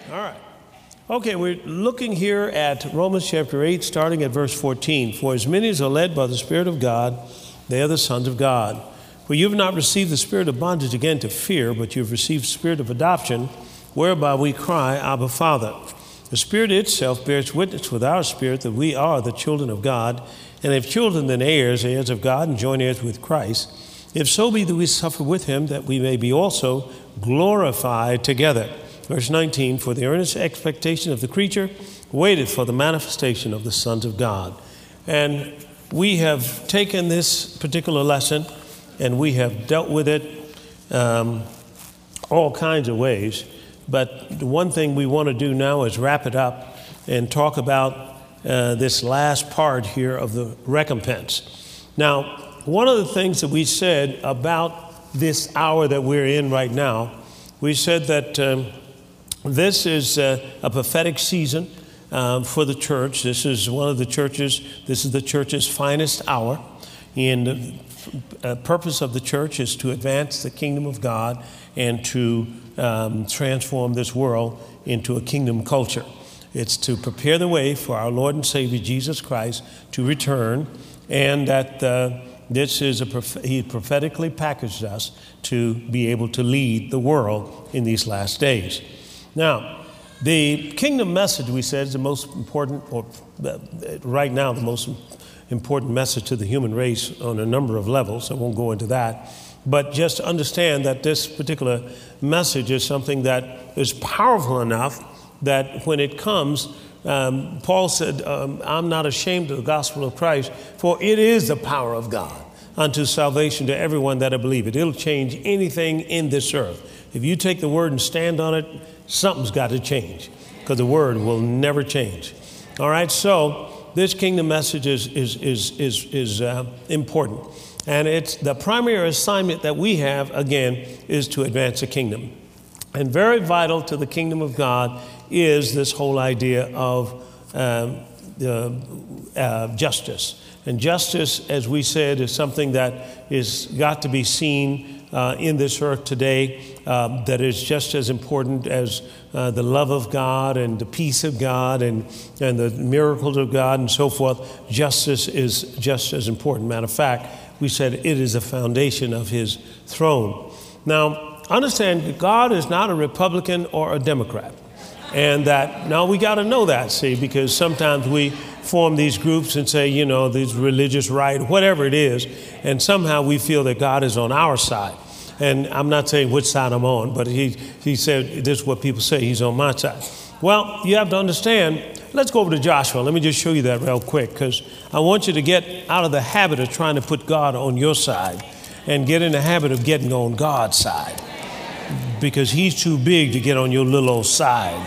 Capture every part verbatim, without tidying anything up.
All right. Okay, we're looking here at Romans chapter eight, starting at verse fourteen. For as many as are led by the Spirit of God, they are the sons of God. For you have not received the spirit of bondage again to fear, but you have received the spirit of adoption, whereby we cry, Abba, Father. The Spirit itself bears witness with our spirit that we are the children of God, and if children, then heirs, heirs of God, and joint heirs with Christ. If so be that we suffer with him, that we may be also glorified together. Verse nineteen, for the earnest expectation of the creature waited for the manifestation of the sons of God. And we have taken this particular lesson and we have dealt with it um, all kinds of ways. But the one thing we want to do now is wrap it up and talk about uh, this last part here of the recompense. Now, one of the things that we said about this hour that we're in right now, we said that um, this is uh, a prophetic season um, for the church. This is one of the churches, this is the church's finest hour. And the uh, purpose of the church is to advance the kingdom of God and to um, transform this world into a kingdom culture. It's to prepare the way for our Lord and Savior Jesus Christ to return, and that uh, this is a prof- he prophetically packaged us to be able to lead the world in these last days. Now, the kingdom message, we said, is the most important, or uh, right now, the most important message to the human race on a number of levels. I won't go into that. But just understand that this particular message is something that is powerful enough that when it comes, um, Paul said, um, I'm not ashamed of the gospel of Christ, for it is the power of God unto salvation to everyone that believe it. It'll change anything in this earth. If you take the word and stand on it, something's got to change, because the word will never change. All right, so this kingdom message is is is is, is uh, important, and it's the primary assignment that we have. Again, is to advance the kingdom, and very vital to the kingdom of God is this whole idea of um, uh, uh, justice. And justice, as we said, is something that is got to be seen Uh, in this earth today, uh, that is just as important as uh, the love of God and the peace of God and, and the miracles of God and so forth. Justice is just as important. Matter of fact, we said it is the foundation of his throne. Now, understand that God is not a Republican or a Democrat. And that, now we got to know that, see, because sometimes we form these groups and say, you know, these religious right, whatever it is, and somehow we feel that God is on our side. And I'm not saying which side I'm on, but he, he said, this is what people say, he's on my side. Well, you have to understand, let's go over to Joshua. Let me just show you that real quick, because I want you to get out of the habit of trying to put God on your side and get in the habit of getting on God's side, because he's too big to get on your little old side.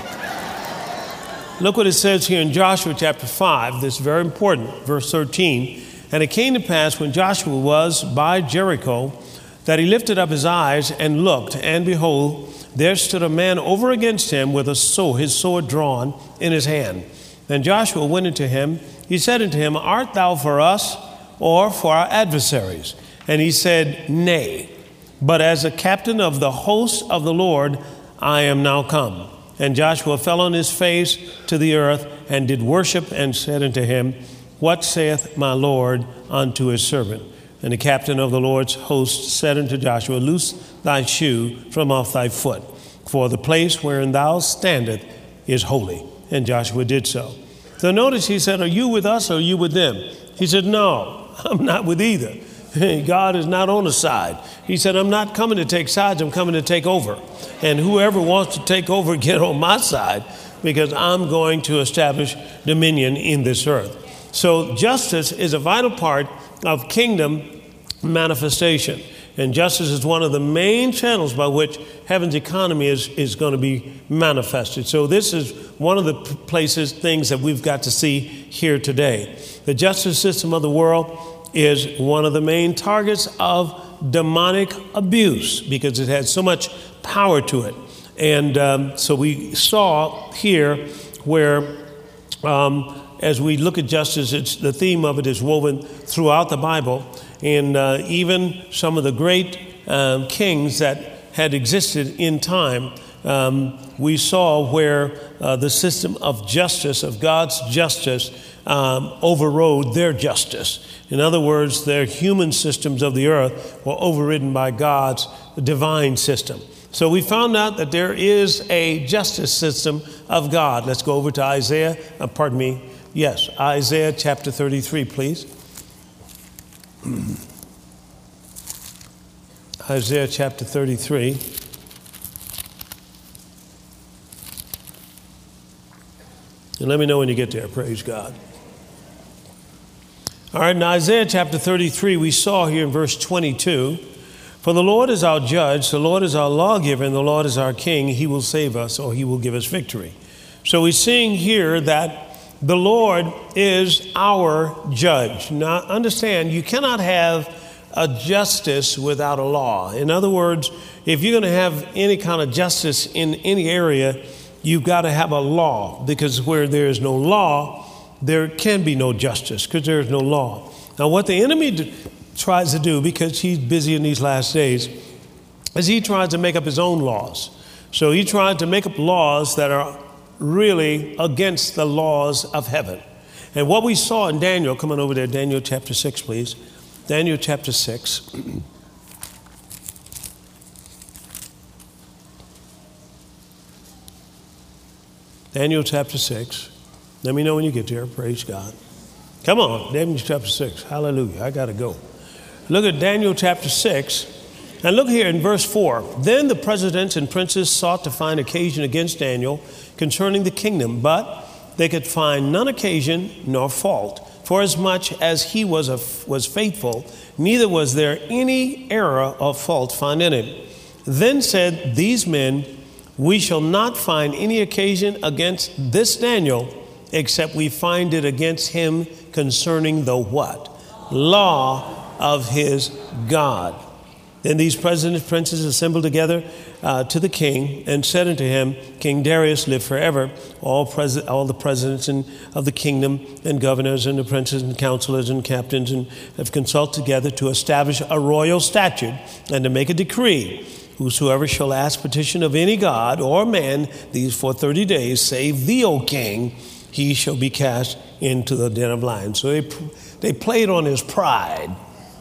Look what it says here in Joshua chapter five. This is very important. Verse thirteen. And it came to pass when Joshua was by Jericho that he lifted up his eyes and looked, and behold, there stood a man over against him with a sword, his sword drawn in his hand. Then Joshua went unto him. He said unto him, Art thou for us or for our adversaries? And he said, Nay, but as a captain of the host of the Lord I am now come. And Joshua fell on his face to the earth and did worship and said unto him, What saith my Lord unto his servant? And the captain of the Lord's host said unto Joshua, Loose thy shoe from off thy foot, for the place wherein thou standest is holy. And Joshua did so. So notice he said, Are you with us or are you with them? He said, No, I'm not with either. God is not on the side. He said, I'm not coming to take sides, I'm coming to take over. And whoever wants to take over, get on my side, because I'm going to establish dominion in this earth. So justice is a vital part of kingdom manifestation. And justice is one of the main channels by which heaven's economy is, is going to be manifested. So this is one of the places, things that we've got to see here today. The justice system of the world is one of the main targets of demonic abuse because it has so much power to it. And um, so we saw here where um, as we look at justice, it's the theme of it is woven throughout the Bible. And uh, even some of the great um, kings that had existed in time um, we saw where uh, the system of justice, of God's justice, um, overrode their justice. In other words, their human systems of the earth were overridden by God's divine system. So we found out that there is a justice system of God. Let's go over to Isaiah, uh, pardon me, yes, Isaiah chapter thirty-three, please. Isaiah chapter thirty-three. And let me know when you get there, praise God. All right, in Isaiah chapter thirty-three, we saw here in verse twenty-two, for the Lord is our judge, the Lord is our lawgiver, and the Lord is our king. He will save us, or he will give us victory. So we're seeing here that the Lord is our judge. Now, understand, you cannot have a justice without a law. In other words, if you're going to have any kind of justice in any area, you've got to have a law, because where there is no law, there can be no justice, because there is no law. Now, what the enemy d- tries to do, because he's busy in these last days, is he tries to make up his own laws. So he tries to make up laws that are really against the laws of heaven. And what we saw in Daniel, come on over there, Daniel chapter six, please. Daniel chapter six. Daniel chapter six. Let me know when you get there. Praise God. Come on, Daniel chapter six. Hallelujah. I got to go. Look at Daniel chapter six. And look here in verse four. Then the presidents and princes sought to find occasion against Daniel concerning the kingdom, but they could find none occasion nor fault, for as much as he was, a, was faithful, neither was there any error or fault found in him. Then said these men, we shall not find any occasion against this Daniel, except we find it against him concerning the what? Law of his God. Then these presidents, princes assembled together uh, to the king and said unto him, King Darius, live forever. All, pres- all the presidents and, of the kingdom and governors and the princes and counselors and captains and have consulted together to establish a royal statute and to make a decree. Whosoever shall ask petition of any god or man these for thirty days, save thee, O king, he shall be cast into the den of lions. So they, they played on his pride.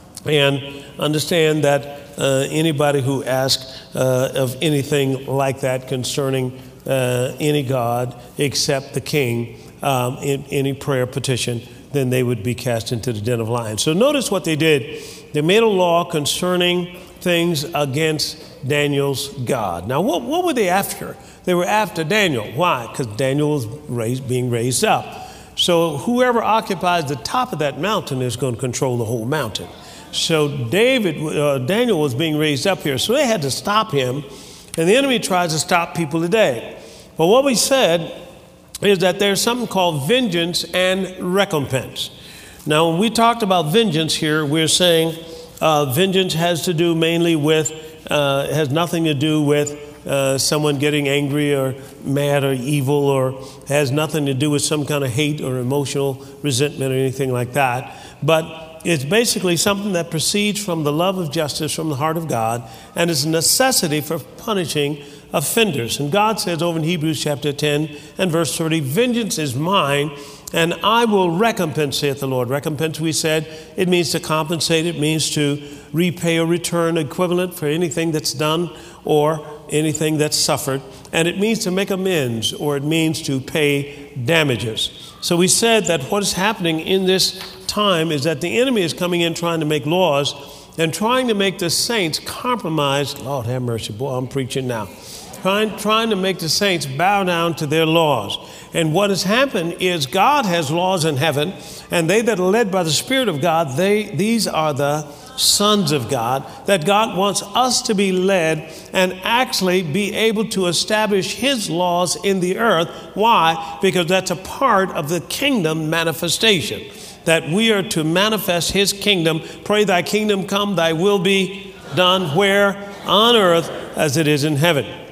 And understand that uh, anybody who asks uh, of anything like that concerning uh, any god except the king, um, in any prayer petition, then they would be cast into the den of lions. So notice what they did. They made a law concerning things against Daniel's God. Now, what, what were they after? They were after Daniel. Why? Because Daniel was raised, being raised up. So whoever occupies the top of that mountain is going to control the whole mountain. So David, uh, Daniel was being raised up here, so they had to stop him, and the enemy tries to stop people today. But what we said is that there's something called vengeance and recompense. Now, when we talked about vengeance here, we're saying uh, vengeance has to do mainly with, uh, has nothing to do with uh, someone getting angry or mad or evil, or has nothing to do with some kind of hate or emotional resentment or anything like that. But it's basically something that proceeds from the love of justice from the heart of God, and is a necessity for punishing offenders. And God says over in Hebrews chapter ten and verse thirty, vengeance is mine, and I will recompense, saith the Lord. Recompense, we said, it means to compensate. It means to repay or return equivalent for anything that's done or anything that's suffered. And it means to make amends, or it means to pay damages. So we said that what is happening in this time is that the enemy is coming in trying to make laws and trying to make the saints compromise. Lord have mercy, boy, I'm preaching now. Trying, trying to make the saints bow down to their laws. And what has happened is God has laws in heaven, and they that are led by the Spirit of God, they these are the sons of God, that God wants us to be led and actually be able to establish his laws in the earth. Why? Because that's a part of the kingdom manifestation, that we are to manifest his kingdom. Pray thy kingdom come, thy will be done where? On earth as it is in heaven.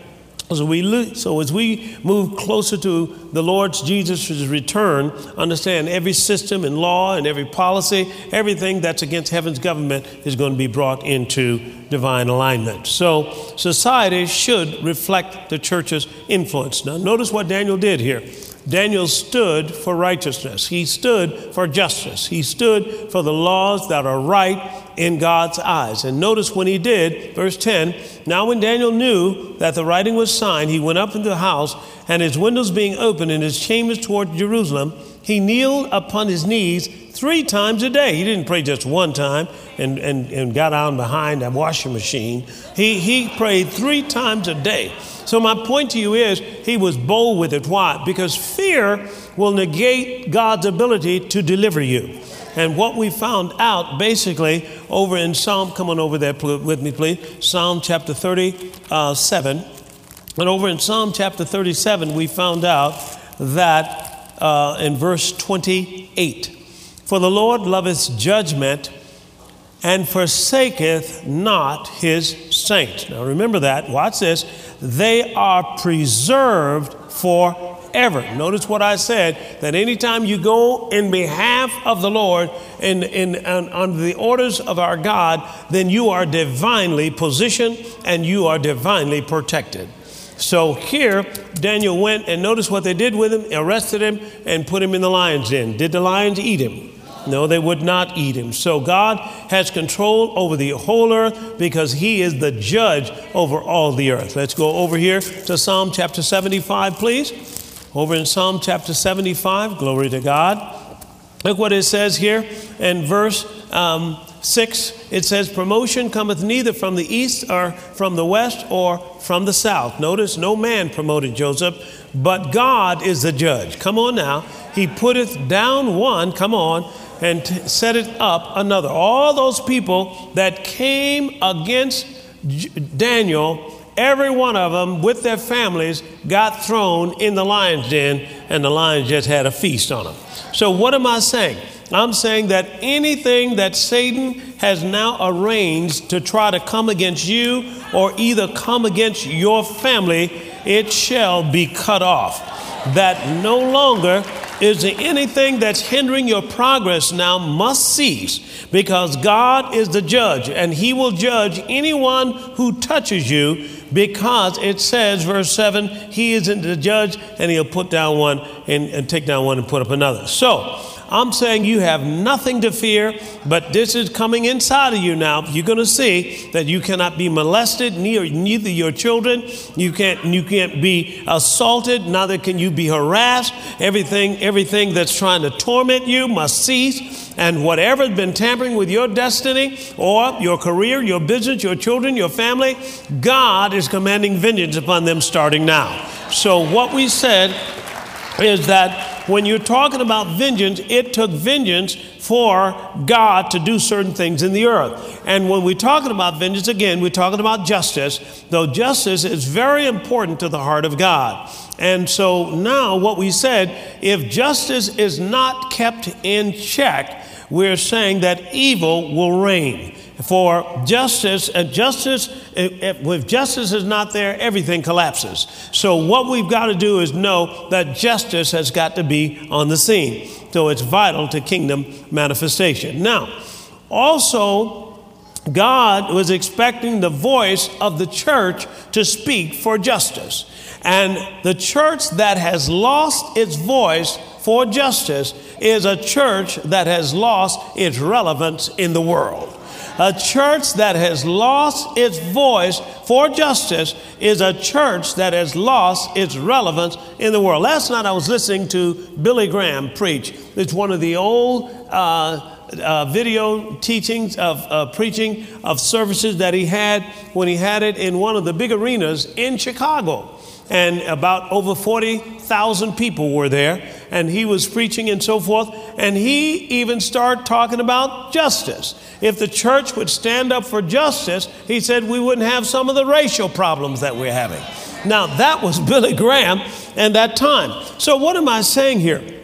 So, we lo- so as we move closer to the Lord Jesus' return, understand every system and law and every policy, everything that's against heaven's government is going to be brought into divine alignment. So society should reflect the church's influence. Now notice what Daniel did here. Daniel stood for righteousness. He stood for justice. He stood for the laws that are right in God's eyes. And notice when he did, verse ten, now when Daniel knew that the writing was signed, he went up into the house, and his windows being open in his chambers toward Jerusalem, he kneeled upon his knees three times a day. He didn't pray just one time and, and, and got out behind a washing machine. He, he prayed three times a day. So my point to you is he was bold with it. Why? Because fear will negate God's ability to deliver you. And what we found out basically over in Psalm, come on over there with me, please. Psalm chapter thirty-seven. And over in Psalm chapter thirty-seven, we found out that uh, in verse twenty-eight, for the Lord loveth judgment and forsaketh not his saints. Now remember that. Watch this. They are preserved forever. Notice what I said, that anytime you go in behalf of the Lord in, in, in, under the orders of our God, then you are divinely positioned and you are divinely protected. So here, Daniel went and notice what they did with him, arrested him and put him in the lion's den. Did the lions eat him? No, they would not eat him. So God has control over the whole earth because he is the judge over all the earth. Let's go over here to Psalm chapter seventy-five, please. Over in Psalm chapter seventy-five, glory to God. Look what it says here in verse um, six. It says, promotion cometh neither from the east or from the west or from the south. Notice no man promoted Joseph, but God is the judge. Come on now. He putteth down one, come on, and t- set it up another. All those people that came against J- Daniel, every one of them with their families got thrown in the lion's den, and the lions just had a feast on them. So what am I saying? I'm saying that anything that Satan has now arranged to try to come against you or either come against your family, it shall be cut off. That no longer is there anything that's hindering your progress now must cease, because God is the judge and he will judge anyone who touches you, because it says, verse seven, he is the judge and he'll put down one and, and take down one and put up another. So I'm saying you have nothing to fear, but this is coming inside of you now. You're going to see that you cannot be molested, neither, neither your children. You can't, you can't be assaulted, neither can you be harassed. Everything, everything that's trying to torment you must cease. And whatever has been tampering with your destiny or your career, your business, your children, your family, God is commanding vengeance upon them starting now. So what we said is that when you're talking about vengeance, it took vengeance for God to do certain things in the earth. And when we're talking about vengeance, again, we're talking about justice, though justice is very important to the heart of God. And so now what we said, if justice is not kept in check, we're saying that evil will reign. For justice, and justice, if justice is not there, everything collapses. So what we've got to do is know that justice has got to be on the scene. So it's vital to kingdom manifestation. Now, also, God was expecting the voice of the church to speak for justice. And the church that has lost its voice for justice is a church that has lost its relevance in the world. A church that has lost its voice for justice is a church that has lost its relevance in the world. Last night I was listening to Billy Graham preach. It's one of the old uh, uh, video teachings of uh, preaching of services that he had when he had it in one of the big arenas in Chicago. And about over forty thousand people were there, and he was preaching and so forth. And he even started talking about justice. If the church would stand up for justice, he said we wouldn't have some of the racial problems that we're having. Now, that was Billy Graham and that time. So what am I saying here?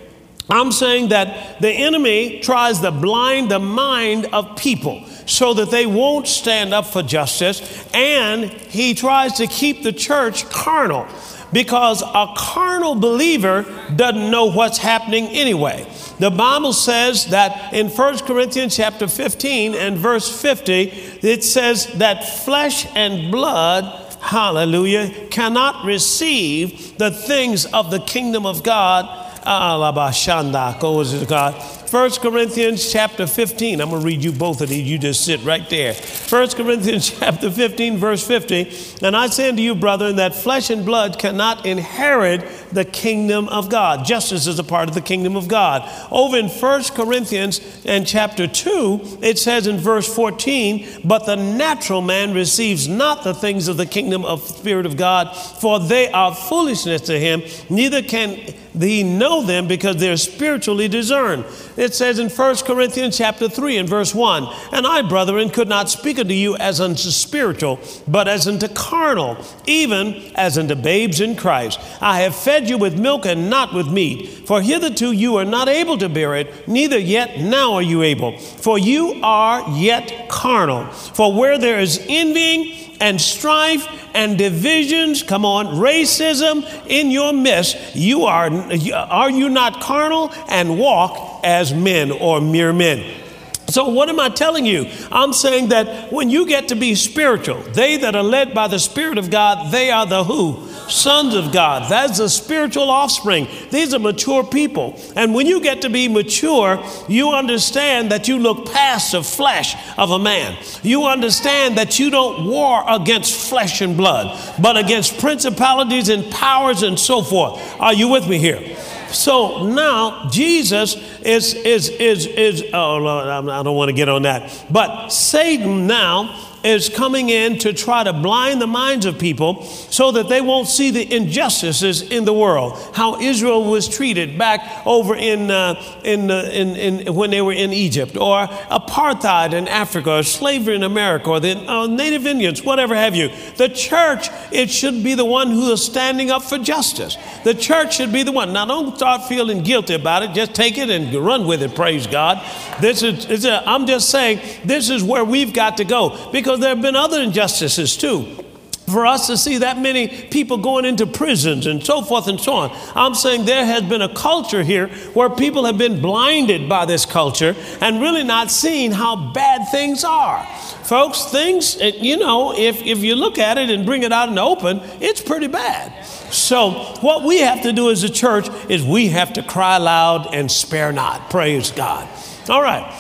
I'm saying that the enemy tries to blind the mind of people so that they won't stand up for justice, and he tries to keep the church carnal because a carnal believer doesn't know what's happening anyway. The Bible says that in First Corinthians chapter fifteen and verse fifty, it says that flesh and blood, hallelujah, cannot receive the things of the kingdom of God. Alabashanda, goes to God. First Corinthians chapter fifteen. I'm going to read you both of these. You just sit right there. First Corinthians chapter fifteen, verse fifty. And I say unto you, brethren, that flesh and blood cannot inherit the kingdom of God. Justice is a part of the kingdom of God. Over in First Corinthians and chapter two, it says in verse fourteen, but the natural man receives not the things of the kingdom of the Spirit of God, for they are foolishness to him, neither can he know them because they're spiritually discerned. It says in First Corinthians chapter three and verse one, and I, brethren, could not speak unto you as unto spiritual, but as unto carnal, even as unto babes in Christ. I have fed you with milk and not with meat, for hitherto you are not able to bear it, neither yet now are you able. For you are yet carnal. For where there is envying and strife and divisions, come on, racism in your midst, you are, are you not carnal and walk as men or mere men? So what am I telling you? I'm saying that when you get to be spiritual, they that are led by the Spirit of God, they are the who? Sons of God. That's the spiritual offspring. These are mature people. And when you get to be mature, you understand that you look past the flesh of a man. You understand that you don't war against flesh and blood, but against principalities and powers and so forth. Are you with me here? So now Jesus is, is, is, is, oh Lord, I don't want to get on that. But Satan now is coming in to try to blind the minds of people so that they won't see the injustices in the world. How Israel was treated back over in, uh, in, uh, in, in when they were in Egypt, or apartheid in Africa, or slavery in America, or the uh, Native Indians, whatever have you. The church, it should be the one who is standing up for justice. The church should be the one. Now, don't start feeling guilty about it. Just take it and run with it. Praise God. This is, is a, I'm just saying this is where we've got to go, because there have been other injustices too. For us to see that many people going into prisons and so forth and so on, I'm saying there has been a culture here where people have been blinded by this culture and really not seeing how bad things are. Folks, things, you know, if, if you look at it and bring it out in the open, it's pretty bad. So what we have to do as a church is we have to cry loud and spare not. Praise God. All right.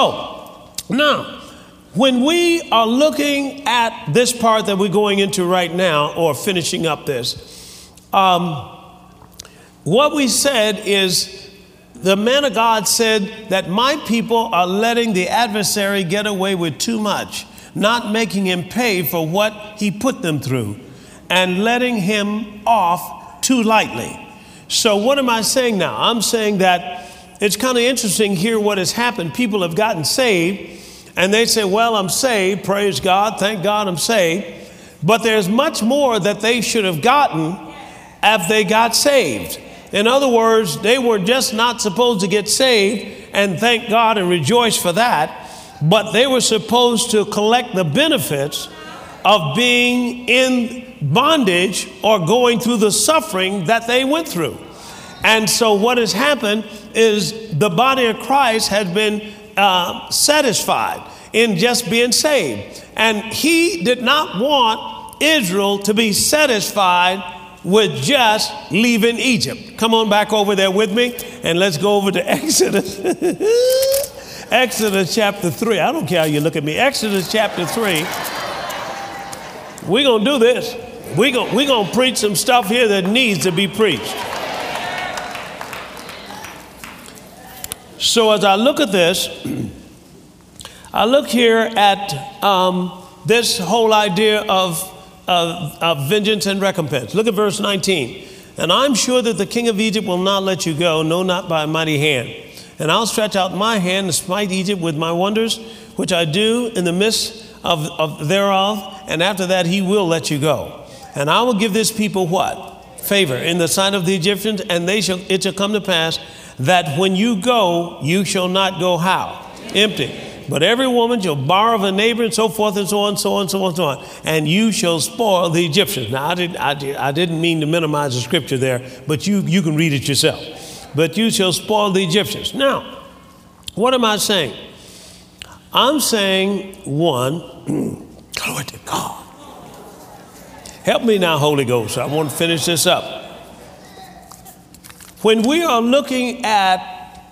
So now, when we are looking at this part that we're going into right now, or finishing up this, um, what we said is the man of God said that my people are letting the adversary get away with too much, not making him pay for what he put them through, and letting him off too lightly. So what am I saying now? I'm saying that it's kind of interesting here what has happened. People have gotten saved, and they say, well, I'm saved, praise God, thank God I'm saved. But there's much more that they should have gotten if they got saved. In other words, they were just not supposed to get saved and thank God and rejoice for that, but they were supposed to collect the benefits of being in bondage or going through the suffering that they went through. And so what has happened is the body of Christ has been Uh, satisfied in just being saved. And he did not want Israel to be satisfied with just leaving Egypt. Come on back over there with me, and let's go over to Exodus. Exodus chapter three. I don't care how you look at me. Exodus chapter three. We're going to do this. We're going we're going to preach some stuff here that needs to be preached. So as I look at this, I look here at um, this whole idea of, of, of vengeance and recompense. Look at verse nineteen. And I'm sure that the king of Egypt will not let you go, no, not by a mighty hand. And I'll stretch out my hand and smite Egypt with my wonders, which I do in the midst of, of thereof. And after that, he will let you go. And I will give this people what? Favor in the sight of the Egyptians, and they shall, it shall come to pass that when you go, you shall not go how? Empty. But every woman shall borrow of a neighbor, and so forth and so on, so on, so on, so on. And you shall spoil the Egyptians. Now, I, did, I, did, I didn't mean to minimize the scripture there, but you, you can read it yourself. But you shall spoil the Egyptians. Now, what am I saying? I'm saying, one, glory to God. Help me now, Holy Ghost. I want to finish this up. When we are looking at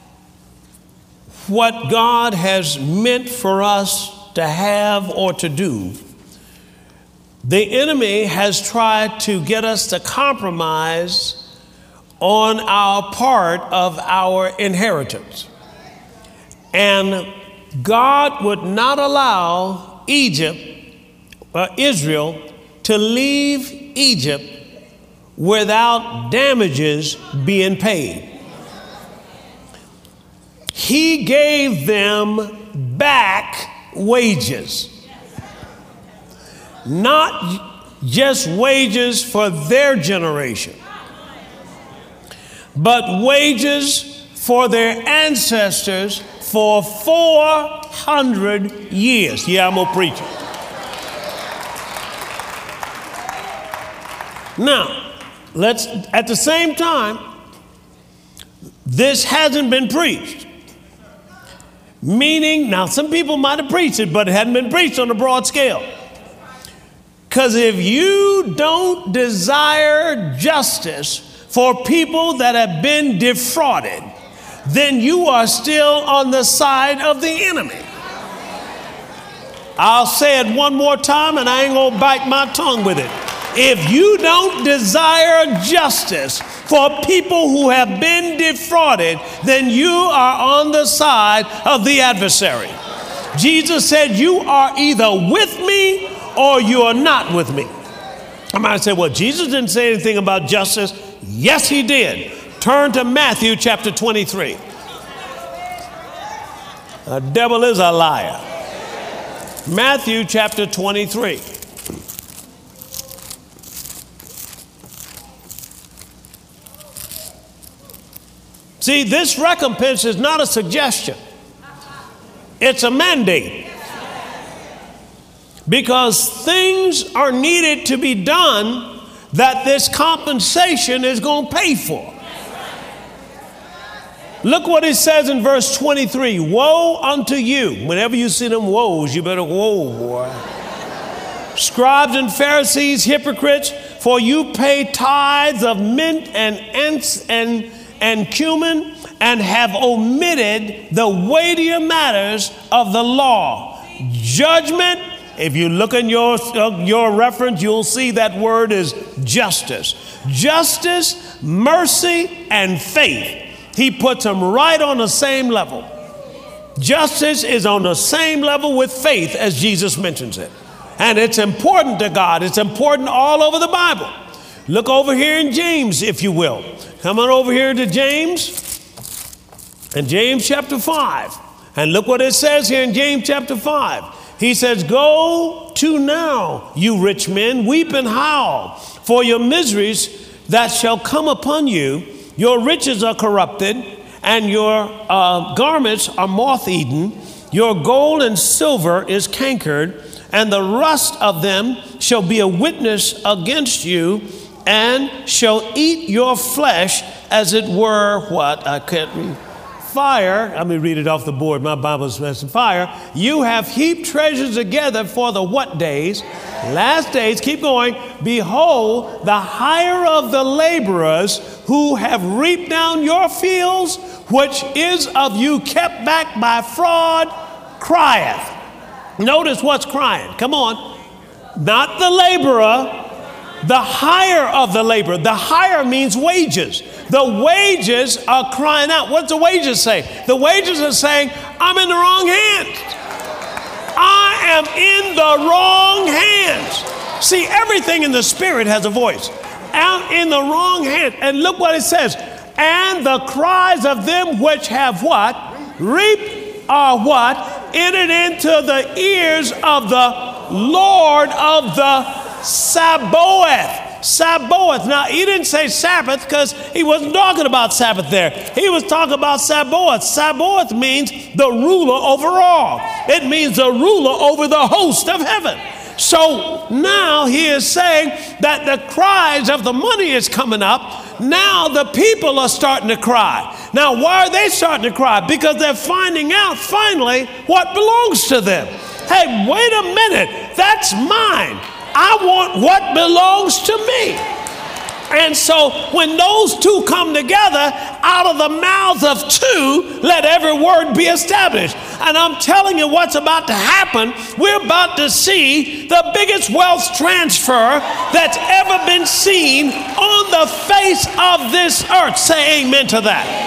what God has meant for us to have or to do, the enemy has tried to get us to compromise on our part of our inheritance. And God would not allow Egypt, uh, Israel, to leave Egypt without damages being paid. He gave them back wages, not just wages for their generation, but wages for their ancestors for four hundred years. Yeah, I'm gonna preach it. Now, let's, at the same time, this hasn't been preached. Meaning, now some people might have preached it, but it hadn't been preached on a broad scale. Because if you don't desire justice for people that have been defrauded, then you are still on the side of the enemy. I'll say it one more time, and I ain't gonna bite my tongue with it. If you don't desire justice for people who have been defrauded, then you are on the side of the adversary. Jesus said, you are either with me or you are not with me. I might say, well, Jesus didn't say anything about justice. Yes, he did. Turn to Matthew chapter twenty-three. The devil is a liar. Matthew chapter twenty-three. See, this recompense is not a suggestion. It's a mandate. Because things are needed to be done that this compensation is going to pay for. Look what it says in verse twenty-three. Woe unto you. Whenever you see them woes, you better whoa, boy. Scribes and Pharisees, hypocrites, for you pay tithes of mint and ants and and cumin, and have omitted the weightier matters of the law. Judgment, if you look in your, uh, your reference, you'll see that word is justice. Justice, mercy, and faith. He puts them right on the same level. Justice is on the same level with faith as Jesus mentions it. And it's important to God. It's important all over the Bible. Look over here in James, if you will. Come on over here to James, and James chapter five. And look what it says here in James chapter five. He says, go to now, you rich men, weep and howl for your miseries that shall come upon you. Your riches are corrupted, and your uh, garments are moth-eaten. Your gold and silver is cankered, and the rust of them shall be a witness against you, and shall eat your flesh as it were what? I can't read. Fire. Let me read it off the board. My Bible's messing. Fire. You have heaped treasures together for the what days? Last days. Keep going. Behold, the hire of the laborers who have reaped down your fields, which is of you kept back by fraud, crieth. Notice what's crying. Come on. Not the laborer. The hire of the laborer. The hire means wages. The wages are crying out. What's the wages say? The wages are saying, I'm in the wrong hands. I am in the wrong hands. See, everything in the spirit has a voice. I'm in the wrong hand. And look what it says. And the cries of them which have what? Reaped are what? Entered into the ears of the Lord of the Sabaoth. Sabaoth. Now, he didn't say Sabbath because he wasn't talking about Sabbath there. He was talking about Sabaoth. Sabaoth means the ruler over all. It means the ruler over the host of heaven. So now he is saying that the cries of the money is coming up. Now the people are starting to cry. Now, why are they starting to cry? Because they're finding out finally what belongs to them. Hey, wait a minute. That's mine. I want what belongs to me. And so when those two come together, out of the mouths of two, let every word be established. And I'm telling you what's about to happen. We're about to see the biggest wealth transfer that's ever been seen on the face of this earth. Say amen to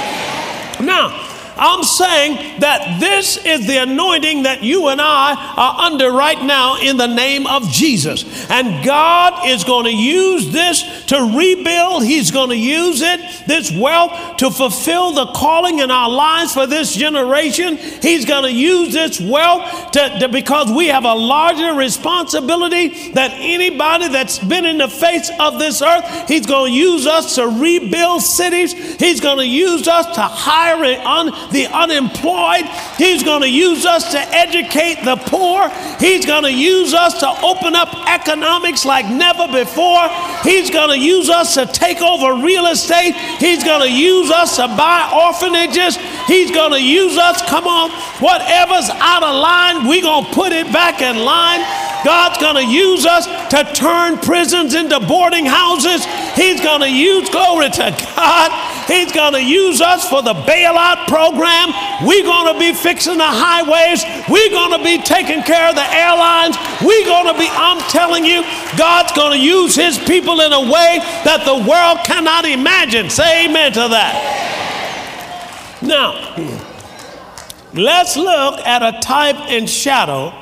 that. Now, I'm saying that this is the anointing that you and I are under right now in the name of Jesus. And God is going to use this to rebuild. He's going to use it, this wealth, to fulfill the calling in our lives for this generation. He's going to use this wealth to, to, because we have a larger responsibility than anybody that's been in the face of this earth. He's going to use us to rebuild cities. He's going to use us to hire it on the unemployed. He's going to use us to educate the poor. He's going to use us to open up economics like never before. He's going to use us to take over real estate. He's going to use us to buy orphanages. He's going to use us, come on, whatever's out of line, we're going to put it back in line. God's going to use us to turn prisons into boarding houses. He's going to use, glory to God, He's going to use us for the bailout program. We're going to be fixing the highways. We're going to be taking care of the airlines. We're going to be, I'm telling you, God's going to use his people in a way that the world cannot imagine. Say amen to that. Now, let's look at a type and shadow,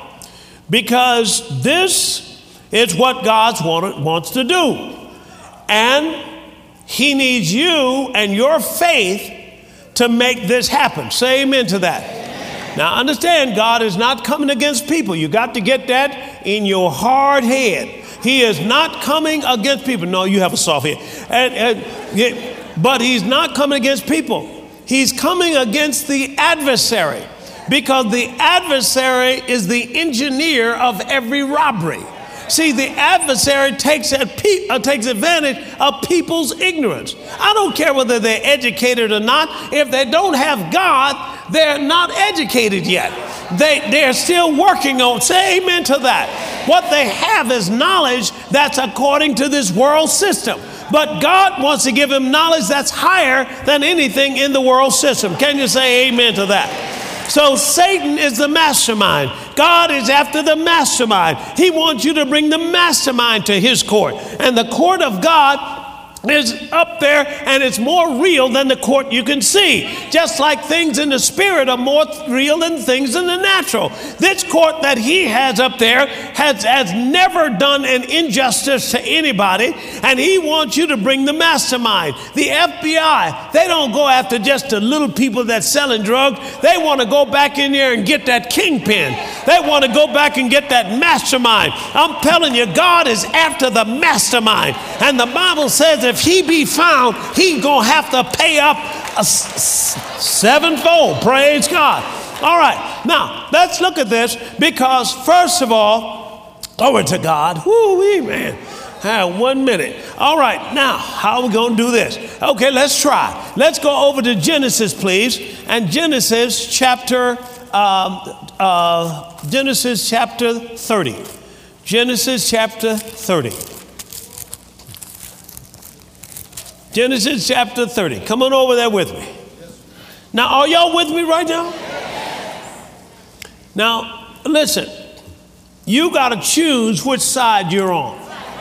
because this is what God wanted, wants to do. And he needs you and your faith to make this happen. Say amen to that. Amen. Now understand, God is not coming against people. You got to get that in your hard head. He is not coming against people. No, you have a soft head. And, and, yeah, but he's not coming against people. He's coming against the adversary, because the adversary is the engineer of every robbery. See, the adversary takes, a pe- uh, takes advantage of people's ignorance. I don't care whether they're educated or not. If they don't have God, they're not educated yet. They, they're still working on, say amen to that. What they have is knowledge that's according to this world system. But God wants to give them knowledge that's higher than anything in the world system. Can you say amen to that? So Satan is the mastermind. God is after the mastermind. He wants you to bring the mastermind to his court. And the court of God is up there, and it's more real than the court you can see. Just like things in the spirit are more real than things in the natural. This court that he has up there has, has never done an injustice to anybody, and he wants you to bring the mastermind. The F B I, they don't go after just the little people that's selling drugs. They want to go back in there and get that kingpin. They want to go back and get that mastermind. I'm telling you, God is after the mastermind. And the Bible says if he be found, he gonna have to pay up a sevenfold. Praise God. All right, now let's look at this, because first of all, glory to God. Woo-wee, man. Have one minute. All right, now how are we gonna do this? Okay, let's try. Let's go over to Genesis, please. And Genesis chapter uh, uh, Genesis chapter thirty. Genesis chapter thirty. Genesis chapter thirty. Come on over there with me. Now, are y'all with me right now? Now, listen. You got to choose which side you're on.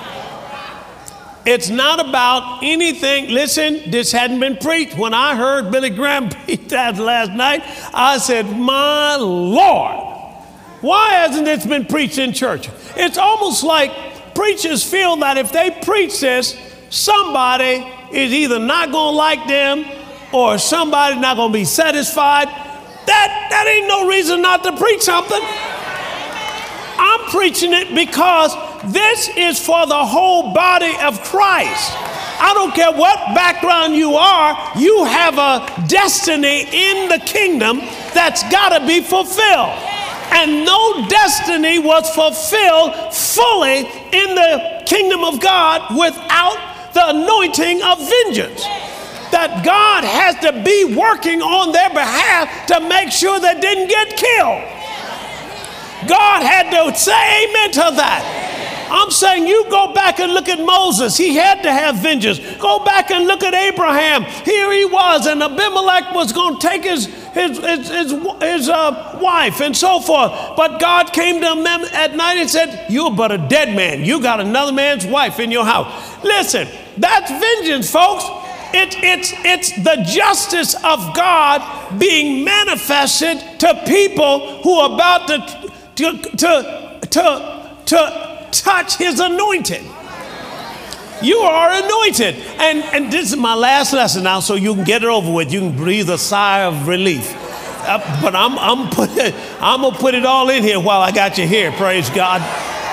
It's not about anything. Listen, this hadn't been preached. When I heard Billy Graham preach that last night, I said, my Lord, why hasn't this been preached in church? It's almost like preachers feel that if they preach this, somebody is either not going to like them or somebody's not going to be satisfied. That, that ain't no reason not to preach something. I'm preaching it because this is for the whole body of Christ. I don't care what background you are, you have a destiny in the kingdom that's got to be fulfilled. And no destiny was fulfilled fully in the kingdom of God without the anointing of vengeance. That God has to be working on their behalf to make sure they didn't get killed. God had to say amen to that. I'm saying you go back and look at Moses. He had to have vengeance. Go back and look at Abraham. Here he was, and Abimelech was going to take his his his, his, his uh, wife and so forth. But God came to him at night and said, "You're but a dead man. You got another man's wife in your house." Listen, that's vengeance, folks. It, it's, it's the justice of God being manifested to people who are about to, to, to, to, to touch his anointed. You are anointed. And, and this is my last lesson now, so you can get it over with. You can breathe a sigh of relief. Uh, but I'm, I'm, put it, I'm going to put it all in here while I got you here. Praise God.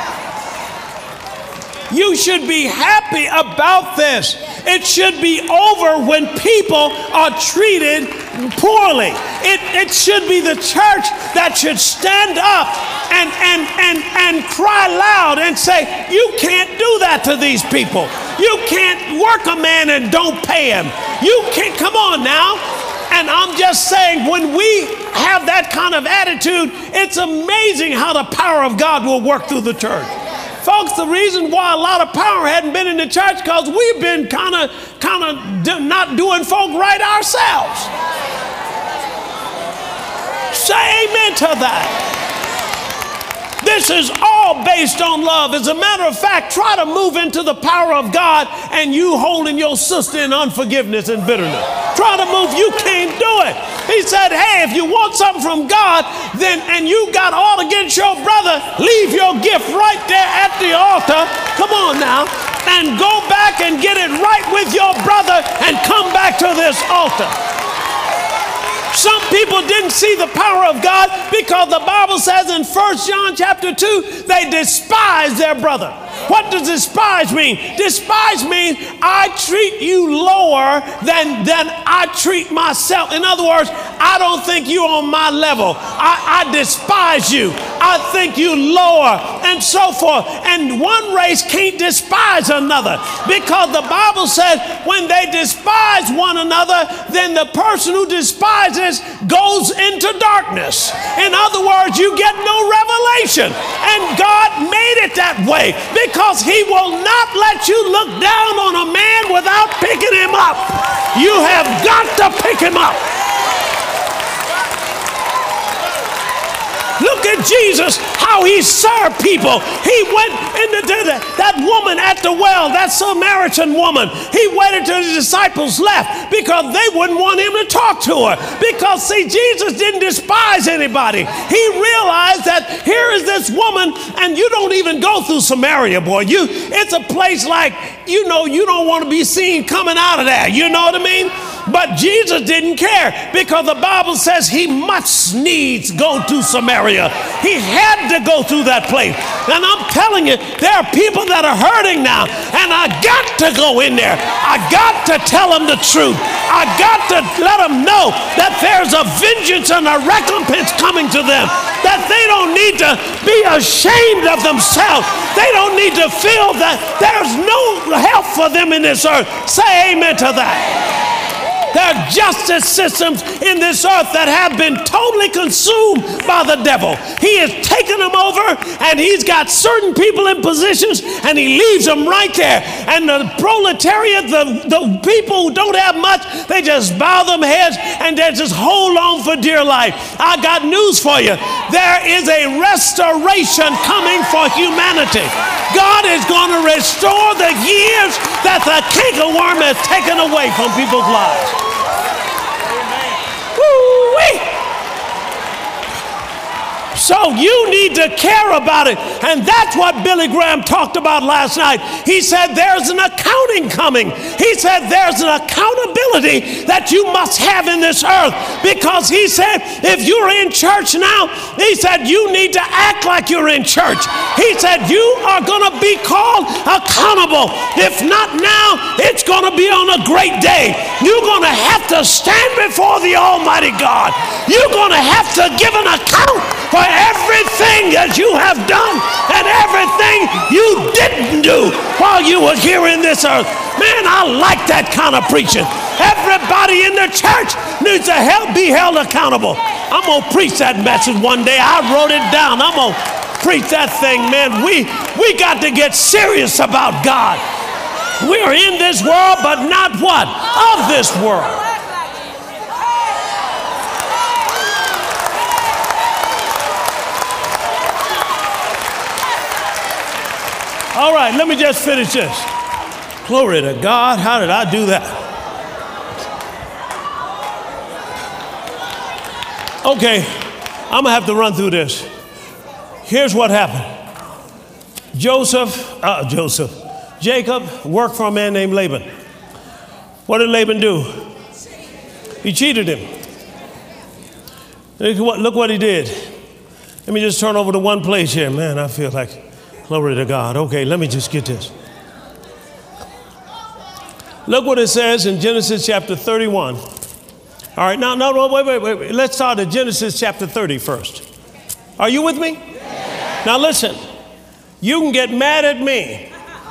You should be happy about this. It should be over when people are treated poorly. It, it should be the church that should stand up and, and, and, and cry loud and say, you can't do that to these people. You can't work a man and don't pay him. You can't, come on now. And I'm just saying, when we have that kind of attitude, it's amazing how the power of God will work through the church. Folks, the reason why a lot of power hadn't been in the church because we've been kind of kind of do, not doing folk right ourselves. Say amen to that. This is all based on love. As a matter of fact, try to move into the power of God and you holding your sister in unforgiveness and bitterness. Try to move, you can't do it. He said, hey, if you want something from God, then and you got all against your brother, leave your gift right there at the altar. Come on now. And go back and get it right with your brother and come back to this altar. Some people didn't see the power of God because the Bible says in First John chapter two, they despise their brother. What does despise mean? Despise means I treat you lower than, than I treat myself. In other words, I don't think you're on my level. I, I despise you. I think you lower and so forth. And one race can't despise another because the Bible says when they despise one another, then the person who despises goes into darkness. In other words, you get no revelation. And God made it that way because he will not let you look down on a man without picking him up. You have got to pick him up. Look at Jesus, how he served people. He went into the, that woman at the well, that Samaritan woman. He waited till the disciples left because they wouldn't want him to talk to her. Because, see, Jesus didn't despise anybody. He realized that here is this woman, and you don't even go through Samaria, boy. You, it's a place like, you know, you don't want to be seen coming out of there. You know what I mean? But Jesus didn't care because the Bible says he must needs go to Samaria. He had to go through that place. And I'm telling you, there are people that are hurting now. And I got to go in there. I got to tell them the truth. I got to let them know that there's a vengeance and a recompense coming to them. That they don't need to be ashamed of themselves. They don't need to feel that there's no help for them in this earth. Say amen to that. There are justice systems in this earth that have been totally consumed by the devil. He has taken them over and he's got certain people in positions and he leaves them right there. And the proletariat, the, the people who don't have much, they just bow them heads and they just hold on for dear life. I got news for you. There is a restoration coming for humanity. God is going to restore the years that the cankerworm has taken away from people's lives. So you need to care about it. And that's what Billy Graham talked about last night. He said there's an accounting coming. He said there's an accountability that you must have in this earth. Because he said if you're in church now, he said you need to act like you're in church. He said you are going to be called accountable. If not now, it's going to be on a great day. You're going to have to stand before the Almighty God. You're going to have to give an account for everything that you have done and everything you didn't do while you were here in this earth. Man, I like that kind of preaching. Everybody in the church needs to help be held accountable. I'm going to preach that message one day. I wrote it down. I'm going to preach that thing, man. We, we got to get serious about God. We're in this world, but not what? Of this world. All right, let me just finish this. Glory to God. How did I do that? Okay, I'm going to have to run through this. Here's what happened. Joseph, uh, Joseph, Jacob worked for a man named Laban. What did Laban do? He cheated him. Look what, look what he did. Let me just turn over to one place here. Man, I feel like, glory to God. Okay, let me just get this. Look what it says in Genesis chapter thirty-one. All right, now, no, no, wait, wait, wait, wait. Let's start at Genesis chapter thirty first. Are you with me? Yeah. Now listen, you can get mad at me,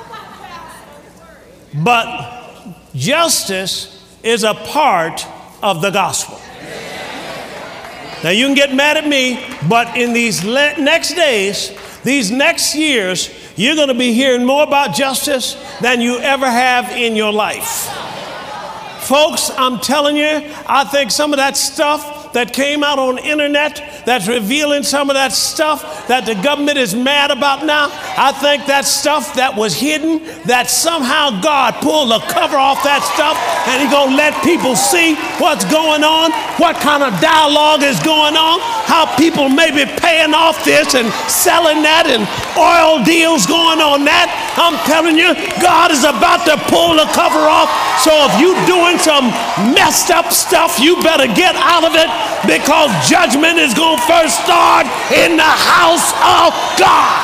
but justice is a part of the gospel. Now you can get mad at me, but in these le- next days, these next years, you're going to be hearing more about justice than you ever have in your life. Folks, I'm telling you, I think some of that stuff that came out on the internet that's revealing some of that stuff that the government is mad about now, I think that stuff that was hidden, that somehow God pulled the cover off that stuff and he's going to let people see what's going on, what kind of dialogue is going on, how people may be paying off this and selling that and oil deals going on that. I'm telling you, God is about to pull the cover off. So if you're doing some messed up stuff, you better get out of it, because judgment is going to first start in the house of God.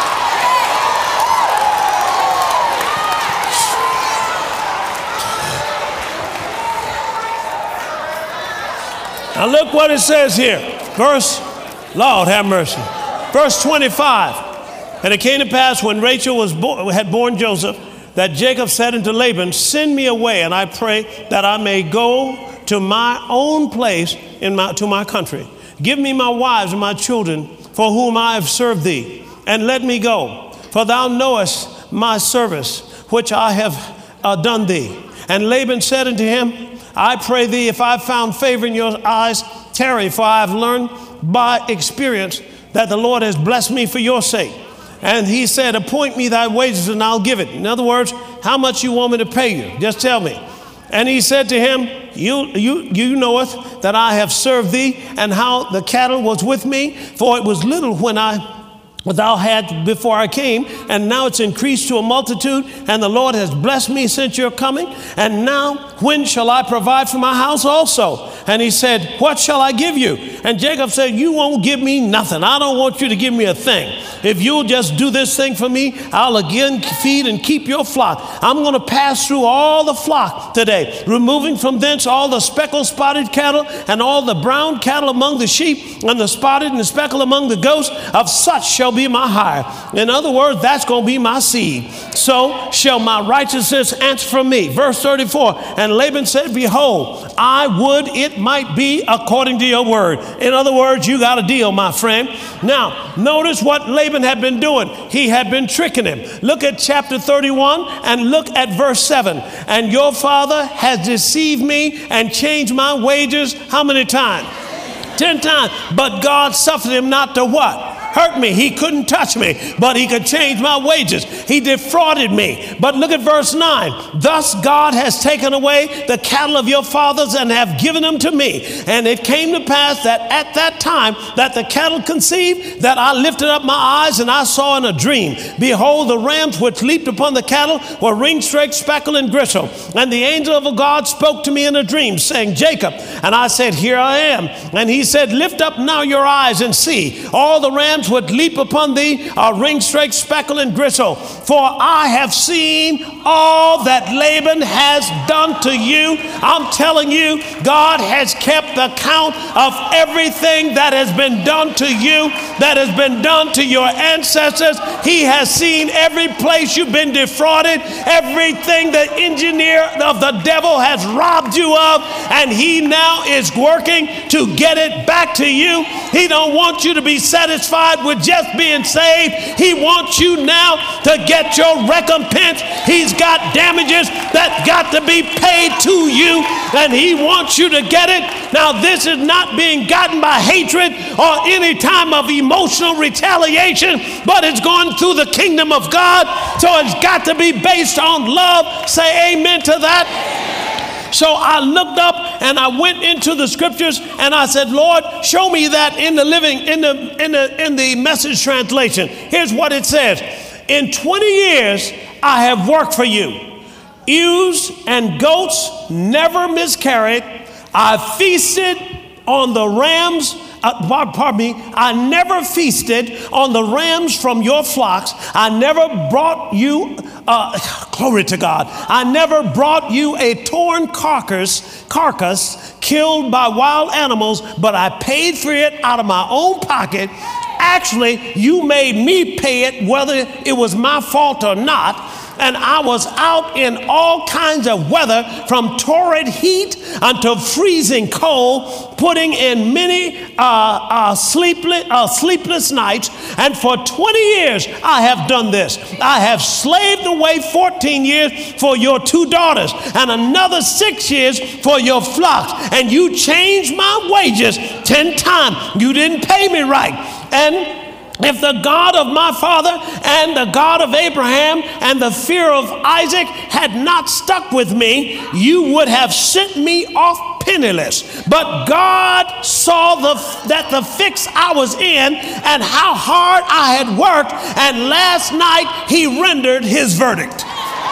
Now look what it says here. Verse, Lord have mercy. Verse twenty-five. And it came to pass when Rachel was bo- had borne Joseph, that Jacob said unto Laban, send me away, and I pray that I may go to my own place in my, to my country. Give me my wives and my children, for whom I have served thee, and let me go. For thou knowest my service, which I have uh, done thee. And Laban said unto him, I pray thee, if I have found favor in your eyes, tarry, for I have learned by experience that the Lord has blessed me for your sake. And he said, appoint me thy wages and I'll give it. In other words, how much you want me to pay you? Just tell me. And he said to him, you, you, you knoweth that I have served thee, and how the cattle was with me, for it was little when I what thou had before I came, and now it's increased to a multitude, and the Lord has blessed me since your coming. And now when shall I provide for my house also? And he said, what shall I give you? And Jacob said, you won't give me nothing. I don't want you to give me a thing. If you'll just do this thing for me, I'll again feed and keep your flock. I'm going to pass through all the flock today, removing from thence all the speckled spotted cattle and all the brown cattle among the sheep, and the spotted and the speckled among the goats. Of such shall be my hire. In other words, that's going to be my seed. So shall my righteousness answer from me. Verse thirty-four. And Laban said, behold, I would it might be according to your word. In other words, you got a deal, my friend. Now, notice what Laban had been doing. He had been tricking him. Look at chapter thirty-one and look at verse seven. And your father has deceived me and changed my wages how many times? Ten times. But God suffered him not to what? hurt me. He couldn't touch me, but he could change my wages. He defrauded me. But look at verse nine. Thus God has taken away the cattle of your fathers and have given them to me. And it came to pass that at that time that the cattle conceived, that I lifted up my eyes and I saw in a dream. Behold, the rams which leaped upon the cattle were ring-straked, speckled, and gristle. And the angel of God spoke to me in a dream, saying, Jacob. And I said, here I am. And he said, lift up now your eyes and see. All the rams would leap upon thee are ring-straked, speckled, and gristle. For I have seen all that Laban has done to you. I'm telling you, God has kept the count of everything that has been done to you, that has been done to your ancestors. He has seen every place you've been defrauded, everything the engineer of the devil has robbed you of, and he now is working to get it back to you. He don't want you to be satisfied with just being saved. He wants you now to get your recompense. He's got damages that got to be paid to you, and he wants you to get it. Now, this is not being gotten by hatred or any time of emotional retaliation, but it's going through the kingdom of God, so it's got to be based on love. Say amen to that. So I looked up and I went into the scriptures and I said, Lord, show me that in the living, in the, in the, in the Message translation. Here's what it says. In twenty years, I have worked for you. Ewes and goats never miscarried. I feasted on the rams. Uh, pardon me, I never feasted on the rams from your flocks. I never brought you, uh, glory to God, I never brought you a torn carcass, carcass killed by wild animals, but I paid for it out of my own pocket. Actually, you made me pay it whether it was my fault or not. And I was out in all kinds of weather, from torrid heat until freezing cold, putting in many uh, uh, sleepless, uh, sleepless nights. And for twenty years, I have done this. I have slaved away fourteen years for your two daughters and another six years for your flocks. And you changed my wages ten times. You didn't pay me right. And if the God of my father and the God of Abraham and the fear of Isaac had not stuck with me, you would have sent me off penniless. But God saw the, that the fix I was in and how hard I had worked, and last night he rendered his verdict.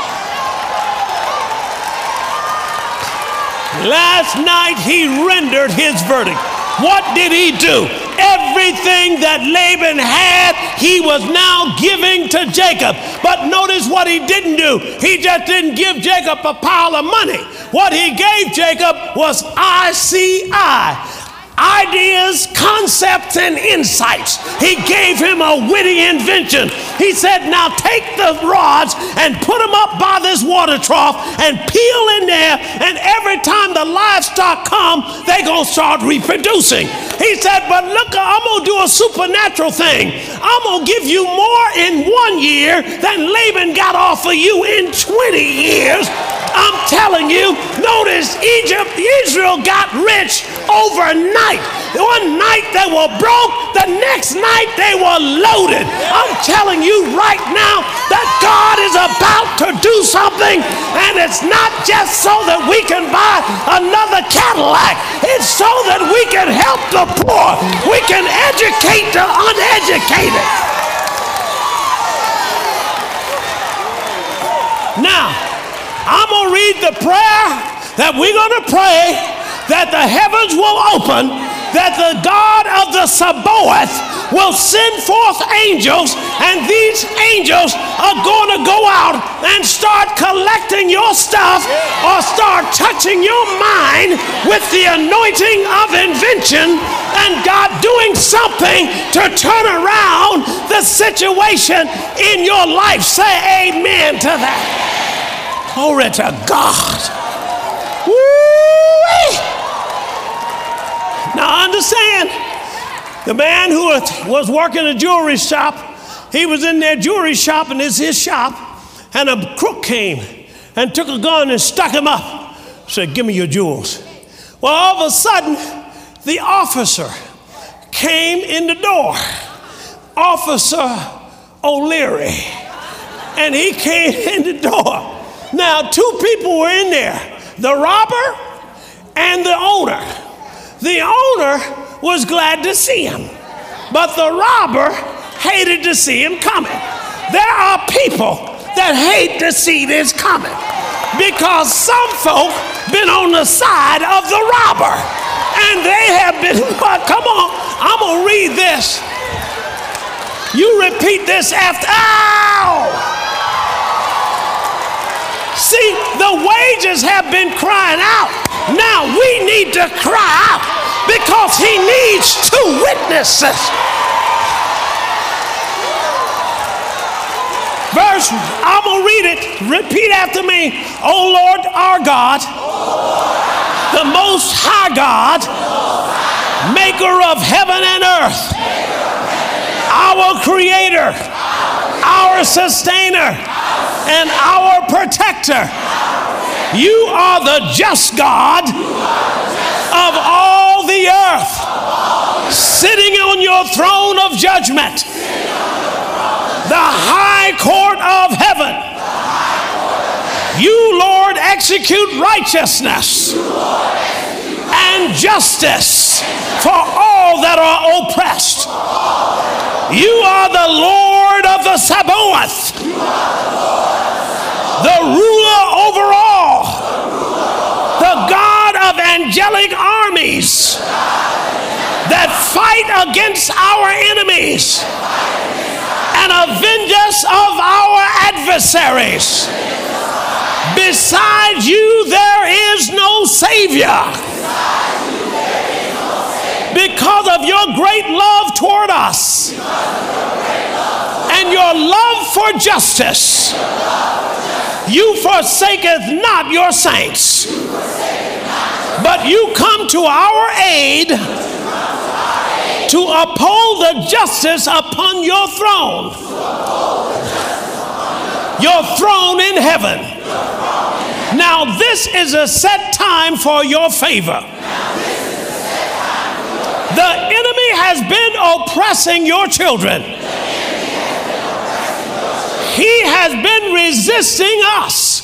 Last night he rendered his verdict. What did he do? Everything that Laban had, he was now giving to Jacob. But notice what he didn't do. He just didn't give Jacob a pile of money. What he gave Jacob was I C I. Ideas, concepts, and insights. He gave him a witty invention. He said, now take the rods and put them up by this water trough and peel in there, and every time the livestock come, they're going to start reproducing. He said, but look, I'm going to do a supernatural thing. I'm going to give you more in one year than Laban got off of you in twenty years. I'm telling you, notice Egypt, Israel got rich overnight. One night they were broke, the next night they were loaded. I'm telling you right now that God is about to do something, and it's not just so that we can buy another Cadillac. It's so that we can help the poor. We can educate the uneducated. Now, I'm going to read the prayer that we're going to pray, that the heavens will open, that the God of the Sabaoth will send forth angels, and these angels are going to go out and start collecting your stuff or start touching your mind with the anointing of invention, and God doing something to turn around the situation in your life. Say amen to that. Glory to God. Woo-wee. Now understand, the man who was working a jewelry shop, he was in their jewelry shop, and it's his shop, and a crook came and took a gun and stuck him up. Said, give me your jewels. Well, all of a sudden, the officer came in the door. Officer O'Leary, and he came in the door. Now, two people were in there, the robber and the owner. The owner was glad to see him, but the robber hated to see him coming. There are people that hate to see this coming because some folk been on the side of the robber, and they have been, come on, I'm going to read this. You repeat this after, ow! See, the wages have been crying out. Now we need to cry out because he needs two witnesses. Verse, I'm going to read it. Repeat after me. O Lord our God, the most high God, maker of heaven and earth, our creator, our sustainer, and our protector. You are the just God of all the earth, sitting on your throne of judgment, the high court of heaven. You, Lord, execute righteousness and justice for all that are oppressed. You are the Lord of the Sabaoth, the ruler over all, the God of angelic armies that fight against our enemies and avenge us of our adversaries. Besides you, there is no Savior. Because of your great love toward us and your love for justice, you forsaketh not your saints, but you come to our aid to uphold the justice upon your throne, your throne in heaven. Now this is a set time for your favor. The enemy has been oppressing your children. He has been resisting us.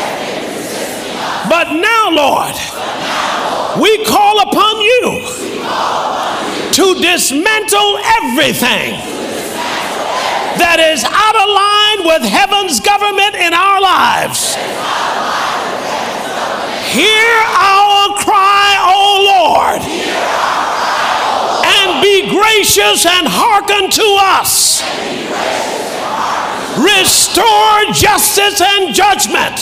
But now, Lord, we call upon you to dismantle everything that is out of line with heaven's government in our lives. Hear our cry, O Lord, and be gracious and hearken to us. Restore justice and judgment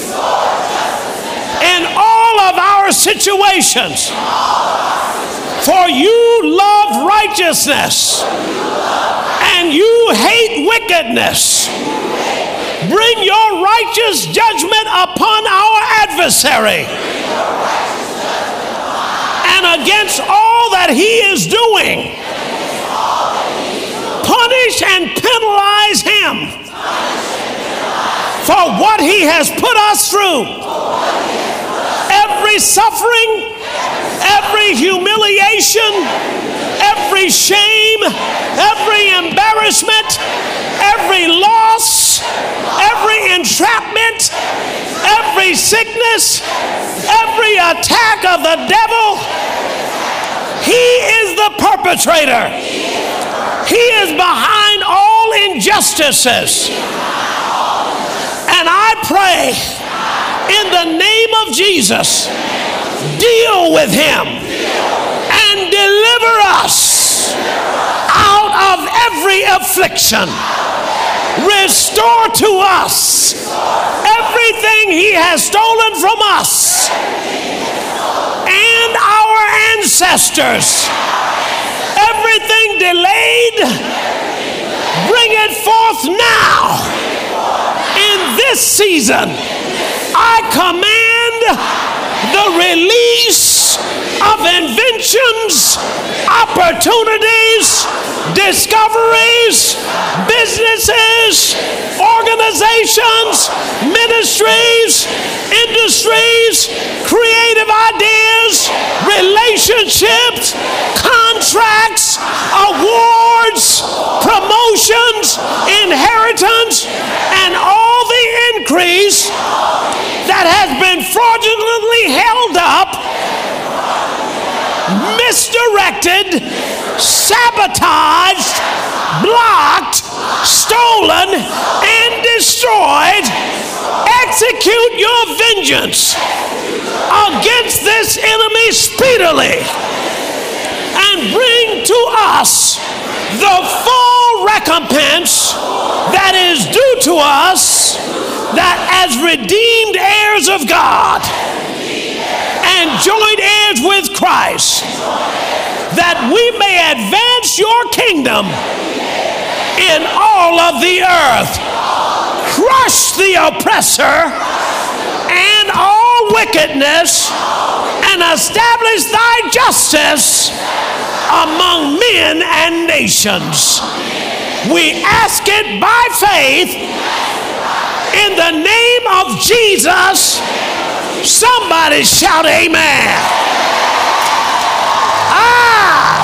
in all of our situations. For you love righteousness and you hate wickedness. Bring your righteous judgment upon our adversary and against all that he is doing. Punish and penalize him for what he has put us through. Every suffering, every humiliation, every shame, every embarrassment, every loss, every entrapment, every sickness, every attack of the devil, he is the perpetrator. He is behind all injustices. And I pray in the name of Jesus, deal with him and deliver us out of every affliction. Restore to us everything he has stolen from us and our ancestors. Everything delayed, bring it forth now. In this season, I command the release of inventions, opportunities, discoveries, businesses, organizations, ministries, industries, creative ideas, relationships, contracts, awards, promotions, promotions, inheritance, and all the increase that has been fraudulently held up, misdirected, sabotaged, blocked, stolen, and destroyed. Execute your vengeance against this enemy speedily, and bring to us the full recompense that is due to us, that as redeemed heirs of God and joint heirs with Christ, that we may advance your kingdom in all of the earth, crush the oppressor and all wickedness, and establish thy justice among men and nations. We ask it by faith in the name of Jesus. Somebody shout amen. Ah!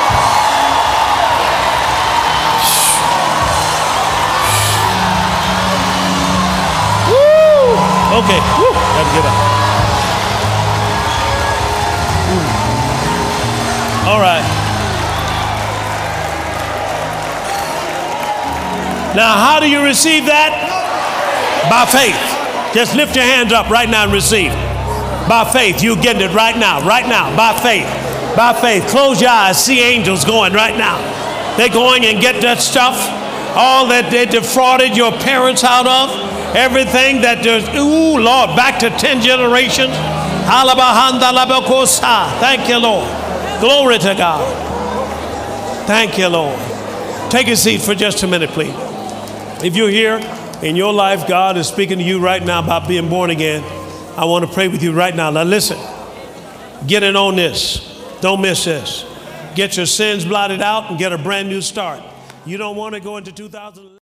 Woo! Okay, woo! Gotta get up. All right. Now, how do you receive that? By faith. Just lift your hands up right now and receive. By faith. You getting it right now. Right now. By faith. By faith. Close your eyes. See angels going right now. They're going and get that stuff. All that they defrauded your parents out of. Everything that there's, ooh, Lord, back to ten generations. Thank you, Lord. Glory to God. Thank you, Lord. Take a seat for just a minute, please. If you're here in your life, God is speaking to you right now about being born again. I want to pray with you right now. Now listen, get in on this. Don't miss this. Get your sins blotted out and get a brand new start. You don't want to go into two thousand eleven.